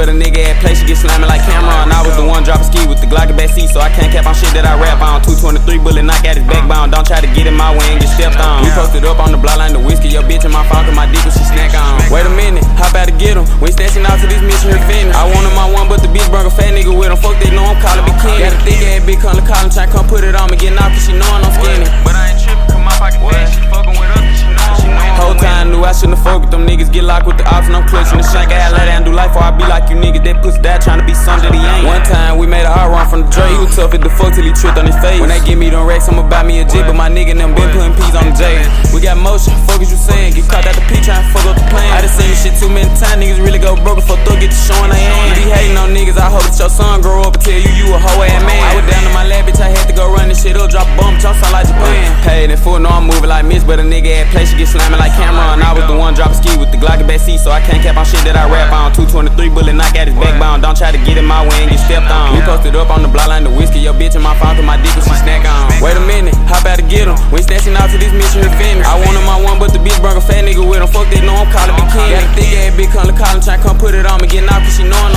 but a nigga at play, she get slamming like Cameron. I was the one dropping ski with the Glock in back seat, so I can't cap on shit that I rap on. 223 bullet knock at his backbone. Don't try to get in my way and get stepped on. We posted up on the block line, the whiskey. Your bitch in my phone, cause my dick was she snack on. Wait a minute, hop out to get him. We snatching out to this mission here finish. I want him my one, but the bitch bring a fat nigga with him. Fuck they know I'm calling bikini. Got a thick ass bitch come to call him, try come put it on me, getting out cause she knowin' I'm skinny. But I ain't trippin', cause my pocket fat, she fuckin' with us, cause she know she win. Whole time knew I shouldn't have fucked with them niggas. Get locked with the ops and I'm clutching the shank. I had let down do life, or I be like you niggas. That pussy that tryna be something that he ain't. One time we made a hard run from the Dre. He was tough as the fuck till he tripped on his face. When they give me them racks, I'ma buy me a jet. But my nigga and them been putting peas on the J. We got motion, fuck as you saying. Get caught out the P tryna fuck up the plan. I done seen this shit too many times. Niggas really go broke before thug get to showing they hand. You be hating on niggas, I hope that your son grow up and tell you a hoe ass man. I was down to my lab, bitch, I had to go run this shit up. Drop a bomb, jump sound like Japan. Hey, that fool know I'm moving like Mitch, but a nigga at play, she get slamming like Cameron. I was the one dropping ski with the Glock in back seat, so I can't cap on shit that I rap on. 223 bullet knock at his backbone. Don't try to get in my way and get stepped on. We posted up on the block line, the whiskey. Your bitch in my phone, cause my dick was she snack on. Wait a minute, hop out to get him. We snatching out to this mission here finish. I want him my one, but the bitch bring a fat nigga with him. Fuck they know I'm calling bikini. Got a thick ass bitch come to call him, try come put it on me, getting out cause she knowin'